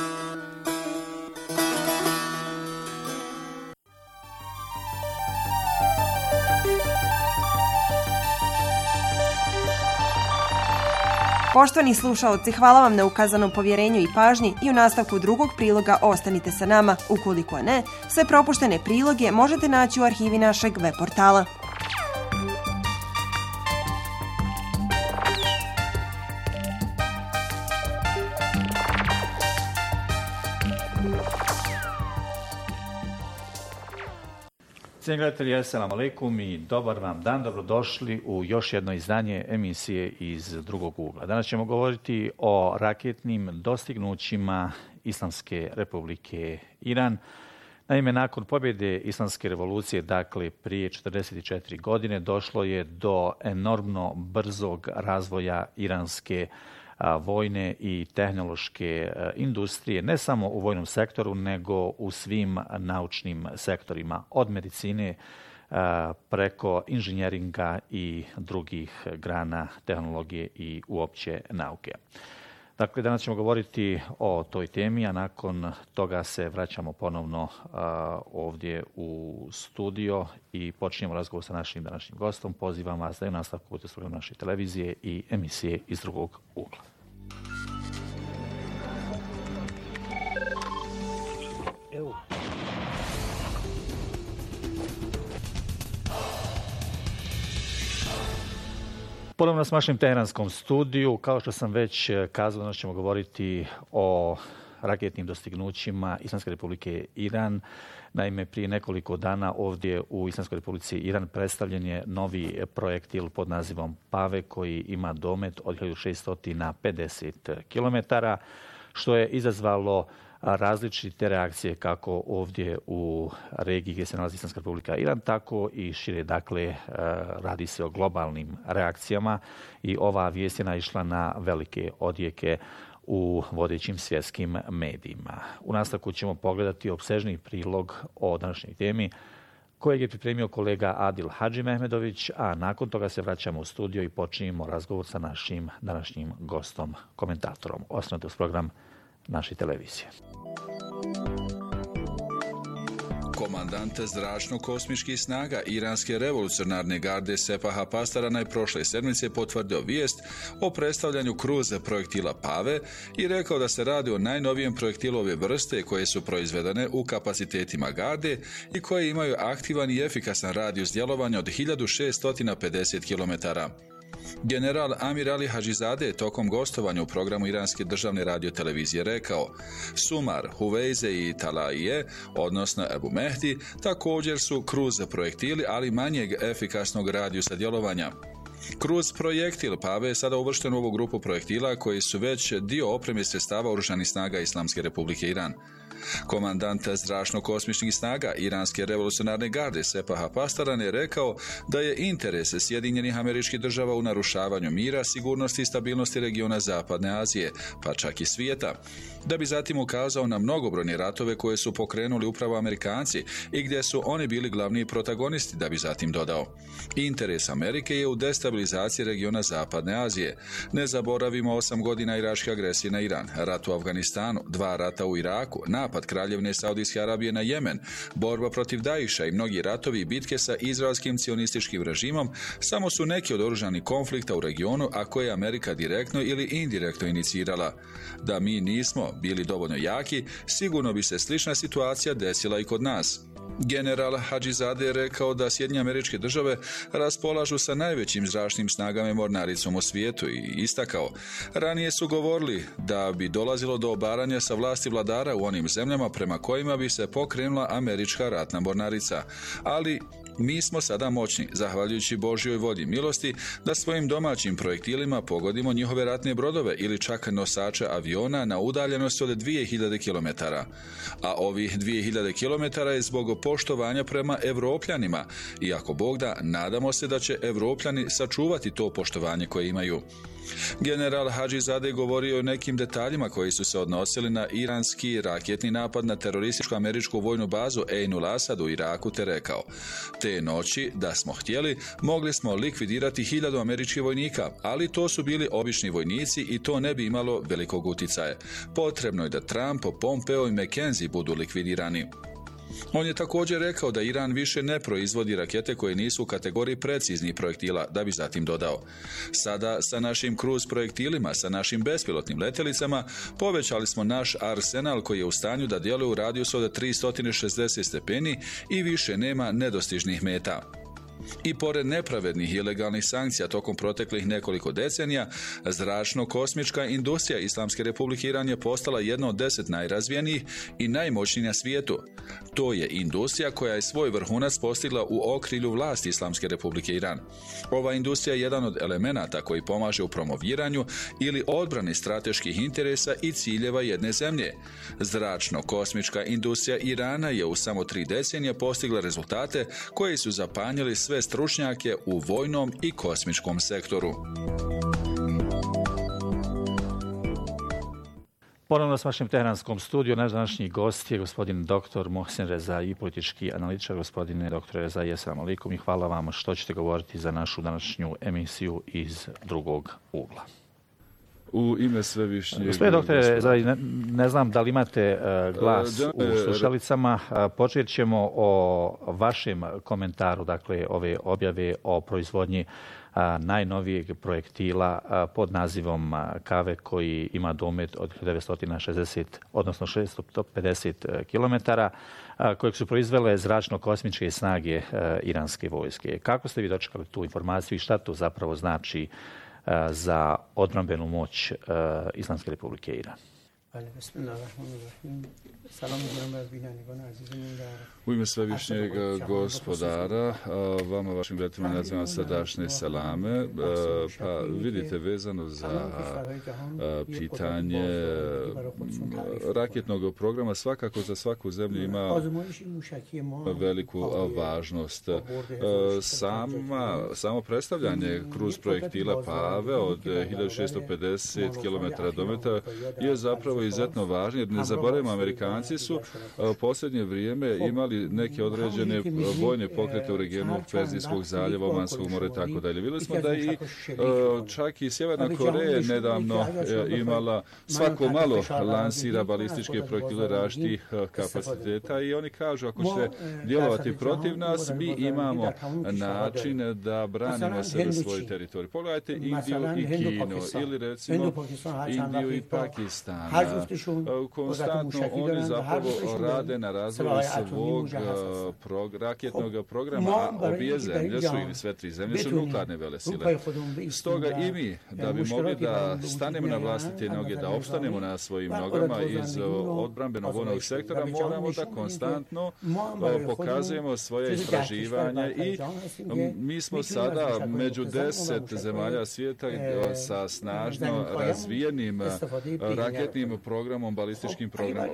Poštovani slušaoci, hvala vam na ukazanom povjerenju i pažnji i u nastavku drugog priloga ostanite sa nama. Ukoliko ne, sve propuštene priloge možete naći u arhivi našeg web portala. Cijenjeni gledatelji, assalamu alaikum i dobar vam dan, dobrodošli u još jedno izdanje emisije iz drugog ugla. Danas ćemo govoriti o raketnim dostignućima Islamske republike Iran. Naime, nakon pobjede Islamske revolucije, dakle prije 44 godine, došlo je do enormno brzog razvoja iranske vojne i tehnološke industrije, ne samo u vojnom sektoru, nego u svim naučnim sektorima, od medicine preko inženjeringa i drugih grana tehnologije i uopće nauke. Dakle, danas ćemo govoriti o toj temi, a nakon toga se vraćamo ponovno ovdje u studio i počinjemo razgovor sa našim današnjim gostom. Pozivam vas da je u nastavku budete slušali naše televizije i emisije iz drugog ugla. Evo. Ponovno s našim teheranskom studiju. Kao što sam već kazao, danas ćemo govoriti o raketnim dostignućima Islamske republike Iran. Naime, prije nekoliko dana ovdje u Islamskoj republici Iran predstavljen je novi projektil pod nazivom Pave koji ima domet od 1650 km, što je izazvalo različite reakcije kako ovdje u regiji gdje se nalazi Islamska republika Iran, tako i šire. Dakle, radi se o globalnim reakcijama i ova vijest je naišla na velike odjeke u vodećim svjetskim medijima. U nastavku ćemo pogledati opsežni prilog o današnjoj temi kojeg je pripremio kolega Adil Hadžimehmedović, a nakon toga se vraćamo u studio i počinjemo razgovor sa našim današnjim gostom, komentatorom. Ostanite uz program naše televizije. Komandant zračno-kosmičkih snaga Iranske revolucionarne garde Sepaha Pastarana je prošle sedmice potvrdio vijest o predstavljanju kruza projektila Pave i rekao da se radi o najnovijem projektilu ove vrste koje su proizvedene u kapacitetima garde i koje imaju aktivan i efikasan radijus djelovanja od 1650 km. General Amir Ali Hadžizade je tokom gostovanja u programu Iranske državne radiotelevizije rekao: Sumar, Huvejze i Talaije, odnosno Ebu Mehdi, također su kruz projektili, ali manjeg efikasnog radijusa djelovanja. Kruz projektil Pave je sada uvršten u ovu grupu projektila koji su već dio opreme sredstava oružanih snaga Islamske republike Iran. Komandant zračno-kosmičnih snaga Iranske revolucionarne garde Sepaha Pastaran je rekao da je interes Sjedinjenih Američkih Država u narušavanju mira, sigurnosti i stabilnosti regiona Zapadne Azije, pa čak i svijeta, da bi zatim ukazao na mnogobrojne ratove koje su pokrenuli upravo Amerikanci i gdje su oni bili glavni protagonisti, da bi zatim dodao: interes Amerike je u destabilizaciji regiona Zapadne Azije. Ne zaboravimo 8 godina iračke agresije na Iran, rat u Afganistanu, 2 rata u Iraku, napad Kraljevine Saudijske Arabije na Jemen, borba protiv Daiša i mnogi ratovi i bitke sa izraelskim cionističkim režimom samo su neki od oružanih konflikta u regionu, a koje je Amerika direktno ili indirektno inicirala. Da mi nismo bili dovoljno jaki, sigurno bi se slična situacija desila i kod nas. General Hadžizade je rekao da Sjedinjene Američke Države raspolažu sa najvećim zračnim snagama i mornaricom u svijetu i istakao: ranije su govorili da bi dolazilo do obaranja sa vlasti vladara u onim zemljama prema kojima bi se pokrenula američka ratna mornarica, ali mi smo sada moćni, zahvaljujući Božjoj volji milosti, da svojim domaćim projektilima pogodimo njihove ratne brodove ili čak nosače aviona na udaljenosti od 2000 km. A ovih 2000 km je zbog poštovanja prema Evropljanima i ako Bog da, nadamo se da će Evropljani sačuvati to poštovanje koje imaju. General Hadžizade govorio o nekim detaljima koji su se odnosili na iranski raketni napad na terorističku američku vojnu bazu Ejnul Asad u Iraku, te rekao: te noći, da smo htjeli, mogli smo likvidirati 1000 američkih vojnika, ali to su bili obični vojnici i to ne bi imalo velikog uticaja. Potrebno je da Trump, Pompeo i McKenzie budu likvidirani. On je također rekao da Iran više ne proizvodi rakete koje nisu u kategoriji preciznih projektila, da bi zatim dodao: sada sa našim kruz projektilima, sa našim bespilotnim letjelicama, povećali smo naš arsenal koji je u stanju da djeluje u radijusu od 360 stepeni i više nema nedostižnih meta. I pored nepravednih i ilegalnih sankcija tokom proteklih nekoliko decenija, zračno-kosmička industrija Islamske republike Iran je postala jedna od 10 najrazvijenijih i najmoćnijih na svijetu. To je industrija koja je svoj vrhunac postigla u okrilju vlasti Islamske republike Iran. Ova industrija je jedan od elemenata koji pomaže u promoviranju ili odbrani strateških interesa i ciljeva jedne zemlje. Zračno-kosmička industrija Irana je u samo 3 decenije postigla rezultate koji su zapanjili sve stručnjake u vojnom i kosmičkom sektoru. Ponovno s vašim teheranskom studiju, naš današnji gost je gospodin dr. Mohsen Rezai, politički analitičar. Gospodine dr. Rezai, assalamu alaikum i hvala vam što ćete govoriti za našu današnju emisiju iz drugog ugla. U ime svevišnjeg... Gospodine doktore, ne znam da li imate glas u slušalicama. Počet ćemo o vašem komentaru, dakle, ove objave o proizvodnji najnovijeg projektila pod nazivom Kave koji ima domet od 960, odnosno 650 km, kojeg su proizvele zračno-kosmičke snage iranske vojske. Kako ste vi dočekali tu informaciju i šta to zapravo znači za odbrambenu moć Islamske republike Iran? U ime svevišnjeg gospodara, vama, vašim gledateljima, nazivam srdačne selame. Pa vidite, vezano za pitanje raketnog programa, svakako za svaku zemlju ima veliku važnost. Samo predstavljanje kruz projektila Pave od 1650 km do metra je zapravo izuzetno važno, jer ne zaboravimo, Amerikanci su u posljednje vrijeme imali neke određene vojne pokrete u regionu Perzijskog zaljeva, Omanskog mora i tako dalje. Vidjeli smo da i čak i Sjeverna Koreja nedavno imala svako malo lansira balističke projektile različitih kapaciteta i oni kažu, ako će djelovati protiv nas, mi imamo način da branimo sebe, svoj teritorij. Pogledajte Indiju i Kinu, ili recimo Indiju i Pakistan. Konstantno oni zapravo rade na razvoju svog raketnog programa, a obje zemlje su, ili sve tri zemlje su nuklearne velesile. Stoga i mi, da bi mogli da stanemo na vlastite noge, da opstanemo na svojim nogama iz odbrambenog vojnog sektora, moramo da konstantno pokazujemo svoje istraživanje i mi smo sada među 10 zemalja svijeta sa snažno razvijenim raketnim programom, balističkim programom.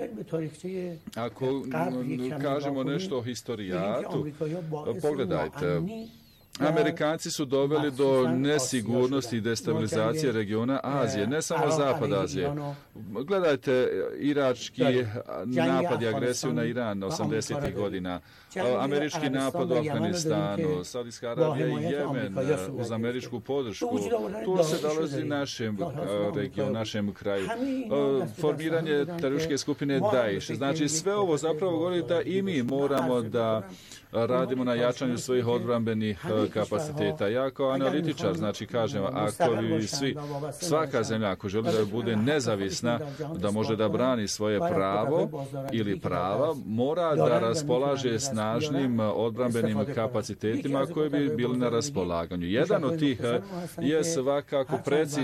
Ako kažemo nešto o historijatu, pogledajte, Amerikanci su doveli do nesigurnosti i destabilizacije regiona Azije, ne samo Zapad Azije. Gledajte irački napad i agresiju na Iran 80. godina, američki napad u Afganistanu, Saudijska Arabija i Jemen uz američku podršku. Tu se dolazi našem regionu, našem kraju. Formiranje terorističke skupine Daesh. Znači sve ovo zapravo govori da i mi moramo da radimo na jačanju svojih odbrambenih kapaciteta. Ja kao analitičar, znači kažem, ako vi svaka zemlja, ako želi da bude nezavisna, da može da brani svoje pravo ili prava, mora da raspolaže snažnim odbrambenim kapacitetima koji bi bili na raspolaganju. Jedan od tih je svakako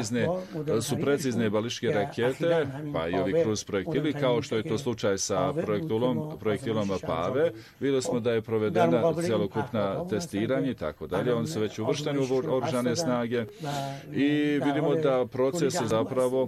precizne balističke rakete, pa i ovi kruz projektili, kao što je to slučaj sa projektilom Pave. Vidjeli smo da je provedena celokupna testiranje i tako dalje. Oni su već uvršteni u oružane snage i vidimo da proces zapravo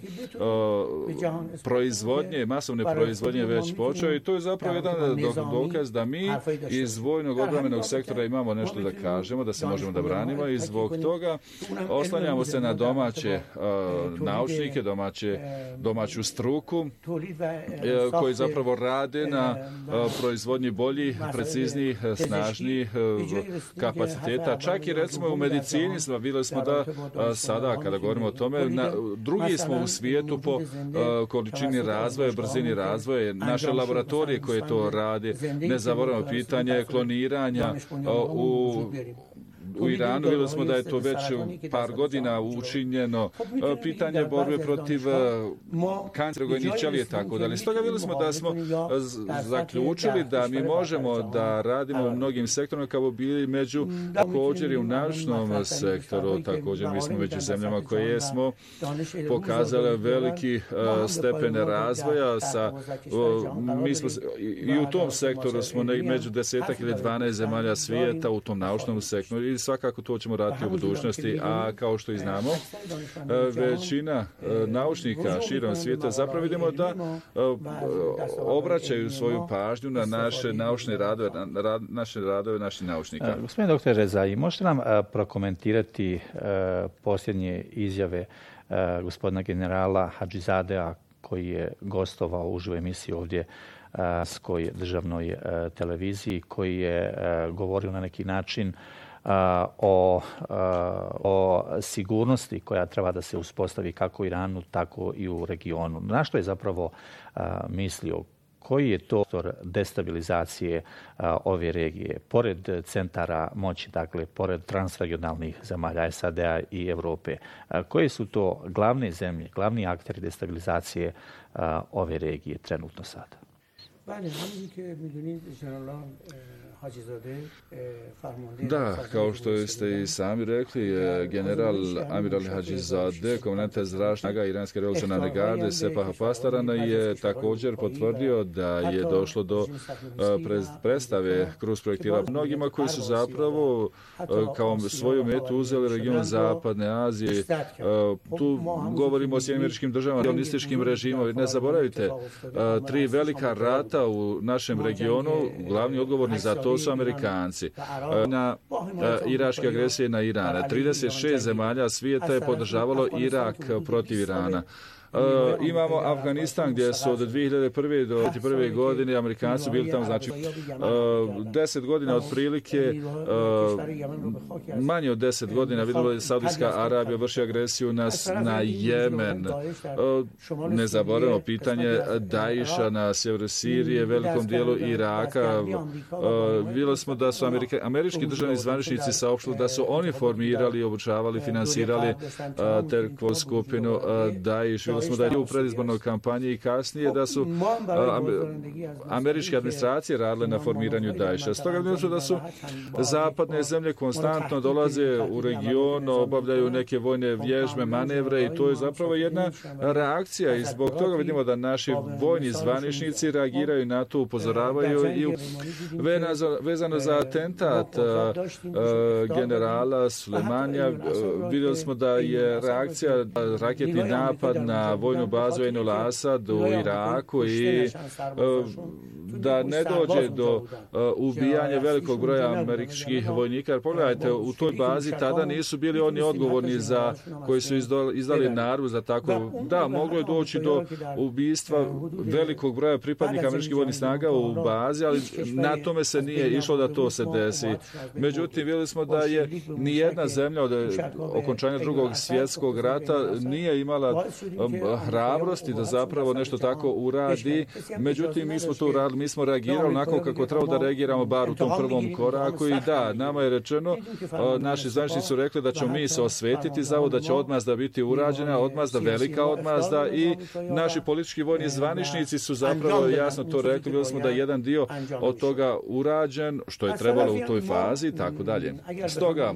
proizvodnje, masovne proizvodnje već počeo i to je zapravo jedan dokaz da mi iz vojnog odbrambenog sektora imamo nešto da kažemo, da se možemo da branimo i zbog toga oslanjamo se na domaće naučnike, domaću struku koji zapravo rade na proizvodnji boljih, preciznijih, snažnijih kapaciteta. Čak i recimo u medicini vidjeli smo da sada kada govorimo o tome, drugi smo u svijetu po količini razvoja, brzini razvoja, naše laboratorije koje to rade, ne zaboravimo pitanje kloniranja u Iranu, vidjeli smo da je to već par godina učinjeno, pitanje borbe protiv kancerogojnih ćelija i tako dalje. Stoga vidjeli smo da smo zaključili da mi možemo da radimo u mnogim sektorima kao bili među također i u naučnom sektoru, također mi smo među zemljama koje smo pokazali veliki stepen razvoja mi smo i u tom sektoru smo među 10 ili 12 zemalja svijeta u tom naučnom sektoru i svakako to ćemo raditi u budućnosti, a kao što i znamo, većina naučnika širom svijeta zapravo vidimo da obraćaju svoju pažnju na naše naučne radove, naših naučnika. Gospodin doktor Rezai, možete nam prokomentirati posljednje izjave gospodina generala Hadžizadea koji je gostovao u užoj emisiji ovdje skoj državnoj televiziji, koji je govorio na neki način o sigurnosti koja treba da se uspostavi kako u Iranu, tako i u regionu. Na što je zapravo mislio? Koji je to destabilizacije ove regije? Pored centara moći, dakle, pored transregionalnih zemalja SAD-a i Europe, koje su to glavne zemlje, glavni akteri destabilizacije ove regije trenutno sada? Da, kao što ste i sami rekli, general Amir Ali Hadžizadeh, komandant zračnih snaga Iranske revolucionarne garde Sepaha Pastarana je također potvrdio da je došlo do predstave kruz projektila mnogima koji su zapravo kao svoju metu uzeli region Zapadne Azije. Tu govorimo o Sjedinjenim Američkim Državama, komunističkim režimom. Ne zaboravite, 3 velika rata u našem regionu, glavni odgovorni za to su Amerikanci. Na iračke agresije na Iran. 36 zemalja svijeta je podržavalo Irak protiv Irana. Imamo Afganistan gdje su od 2001. do 2001. godine Amerikanci bili tamo, znači 10 godina otprilike, manje od 10 godina vidimo da Saudijska Arabija vrši agresiju na Jemen. Ne zaboravimo pitanje Daisha na sjeveru Sirije, velikom dijelu Iraka. Vidjeli smo da su američki državni zvaničnici saopštili da su oni formirali, obučavali, finansirali terkvo skupinu Daesh. Smo da je u predizbornoj kampanji i kasnije da su američke administracije radile na formiranju Daesha. Stoga vidimo da su zapadne zemlje konstantno dolaze u region, obavljaju neke vojne vježbe, manevre i to je zapravo jedna reakcija i zbog toga vidimo da naši vojni zvaničnici reagiraju na to, upozoravaju i vezano za atentat generala Sulemanija vidjeli smo da je reakcija raketni napad na vojnu bazu Ain al-Asad u Iraku i da ne dođe do ubijanja velikog broja američkih vojnika. Jer pogledajte, u toj bazi tada nisu bili oni odgovorni za koji su izdali naredbu za tako. Da, moglo je doći do ubistva velikog broja pripadnika američkih vojnih snaga u bazi, ali na tome se nije išlo da to se desi. Međutim, vidjeli smo da je nijedna zemlja od okončanja Drugog svjetskog rata nije imala hrabrosti da zapravo nešto tako uradi. Međutim, mi smo to uradili, mi smo reagirali onako kako trebamo da reagiramo bar u tom prvom koraku i da, nama je rečeno, naši zvaničnici su rekli da ćemo mi se osvetiti za ovo, da će odmazda biti urađena, odmazda, velika odmazda i naši politički vojni zvaničnici su zapravo jasno to rekli, bili smo da je jedan dio od toga urađen, što je trebalo u toj fazi i tako dalje. Stoga,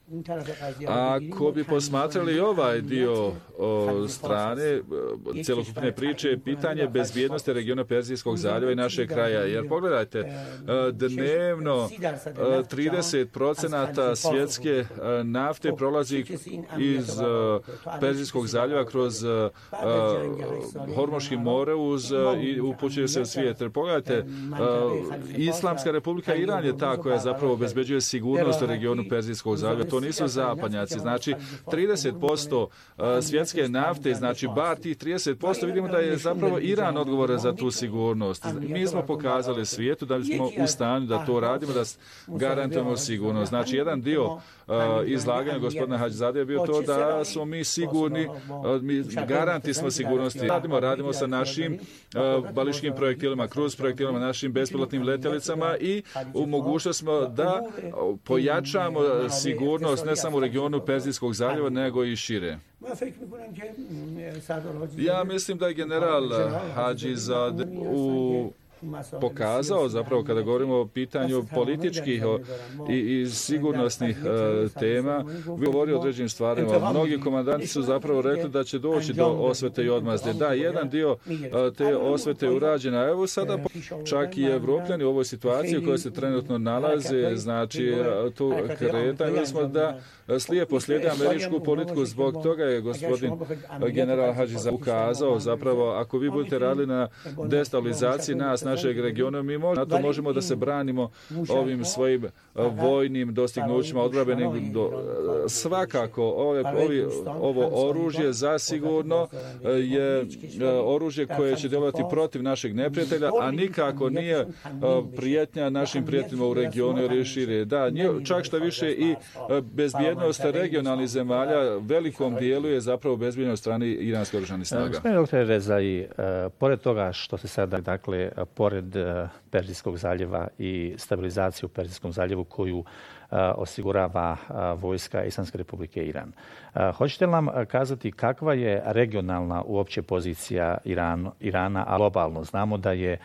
ako bi posmatrali ovaj dio strane cjelokupne priče, pitanje bezbjednosti regiona Perzijskog zaljeva i našeg kraja. Jer pogledajte, dnevno 30% svjetske nafte prolazi iz Perzijskog zaljeva kroz Hormuški more i upućuje se u svijet. Jer pogledajte, Islamska republika Iran je ta koja zapravo obezbeđuje sigurnost u regionu Perzijskog zaljeva. To nisu zapadnjaci. Znači, 30% svjetske nafte, znači bar tih 30% vidimo da je zapravo Iran odgovoran za tu sigurnost. Mi smo pokazali svijetu da smo u stanju da to radimo, da garantujemo sigurnost. Znači, jedan dio izlaganja gospodina Hadžizadeha je bio to da smo mi sigurni, garanti smo sigurnosti. Radimo sa našim balističkim projektilima, kruz projektilima, našim bespilotnim letjelicama i u mogućnosti smo da pojačamo sigurnost ne samo u regionu Perzijskog zaljeva, nego i šire. Ja mislim da je general Hadžizadeh pokazao, zapravo kada govorimo o pitanju političkih i sigurnosnih tema, govori o određenim stvarima. Mnogi komandanti su zapravo rekli da će doći do osvete i odmazde. Da, jedan dio te osvete je urađena. Evo sada čak i Evropljani u ovoj situaciji u kojoj se trenutno nalaze, znači tu kretanje smo da slijepo slijede američku politiku. Zbog toga je gospodin general Hadžizadeh ukazao, zapravo ako vi budete radili na destabilizaciji našeg regiona, mi možemo da se branimo ovim svojim vojnim dostignućima, odbrabenim svakako ovo oružje zasigurno je oružje koje će djelovati protiv našeg neprijatelja, a nikako nije prijetnja našim prijateljima u regionu ili šire. Da, čak što više i bezbjednost regionalnih zemalja velikom dijelu je zapravo bezbjedna od strane iranske oružanih snaga. Gospodine doktore Rezai, pored toga što se sada, dakle, pored Perzijskog zaljeva i stabilizaciju u Perzijskom zaljevu koju osigurava vojska Islamske republike Iran. Hoćete li nam kazati kakva je regionalna uopće pozicija Irana, a globalno? Znamo da je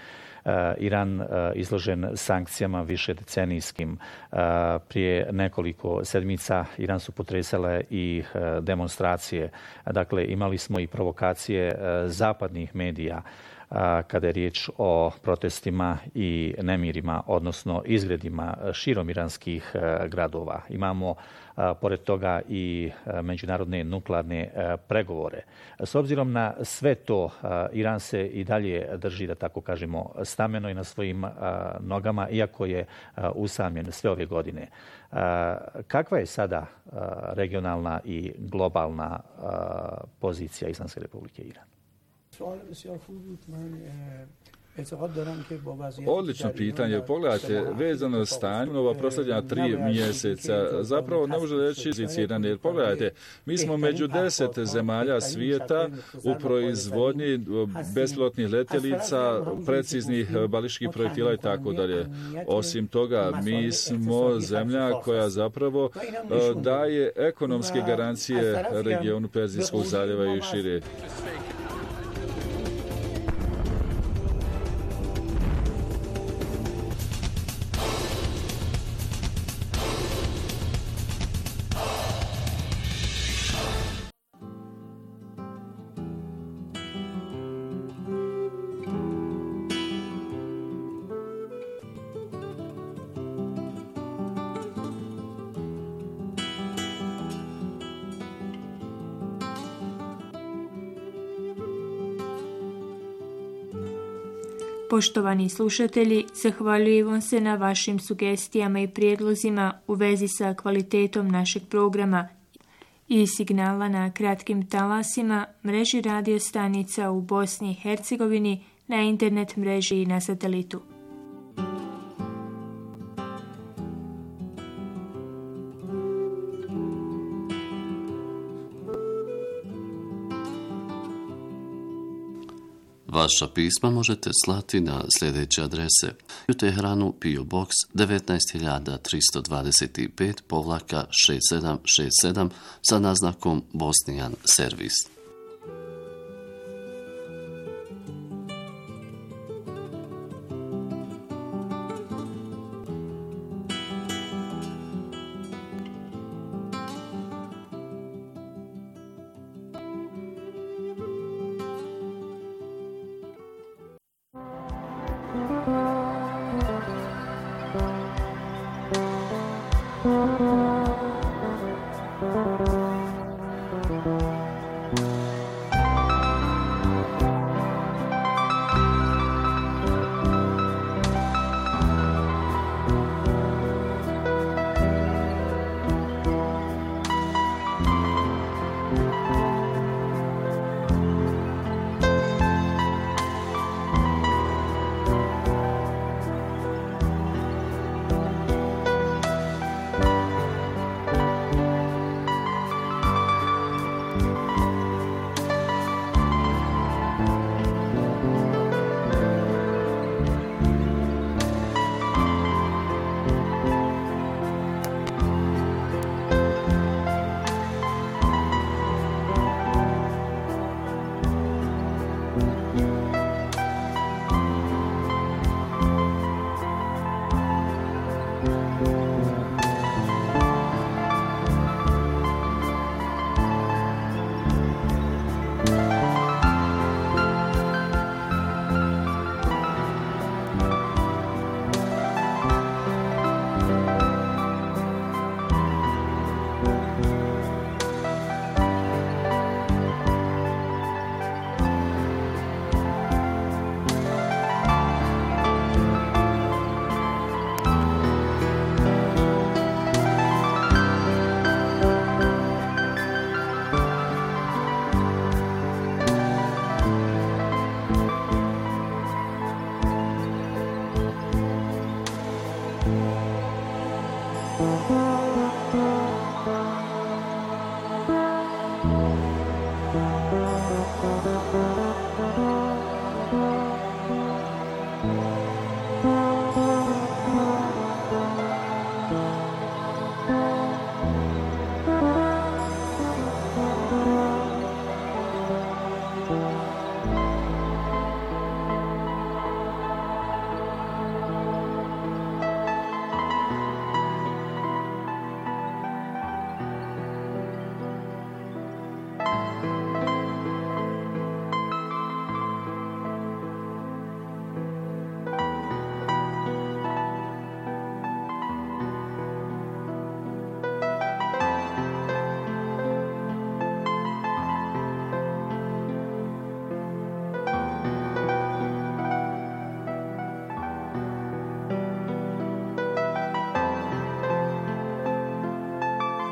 Iran izložen sankcijama višedecenijskim. Prije nekoliko sedmica Iran su potresale i demonstracije. Dakle, imali smo i provokacije zapadnih medija kada je riječ o protestima i nemirima, odnosno izgredima širom iranskih gradova. Imamo pored toga i međunarodne nuklearne pregovore. S obzirom na sve to, Iran se i dalje drži, da tako kažemo, stameno i na svojim nogama, iako je usamljen sve ove godine. Kakva je sada regionalna i globalna pozicija Islamske Republike Iran? Odlično pitanje. Pogledajte, vezano stanje ova proslednja 3 mjeseca, zapravo ne može reći izicirane, jer pogledajte, mi smo među 10 zemalja svijeta u proizvodnji bespilotnih letjelica, preciznih balističkih projektila i tako dalje. Osim toga, mi smo zemlja koja zapravo daje ekonomske garancije regionu Perzijskog zaljeva i šire. Poštovani slušatelji, zahvaljujem vam se na vašim sugestijama i prijedlozima u vezi sa kvalitetom našeg programa i signala na kratkim talasima, mreži radio stanica u Bosni i Hercegovini, na internet mreži i na satelitu. Vaša pisma možete slati na sljedeće adrese: u Teheranu PO Box 19325-6767 sa naznakom Bosnijan servis. Thank you.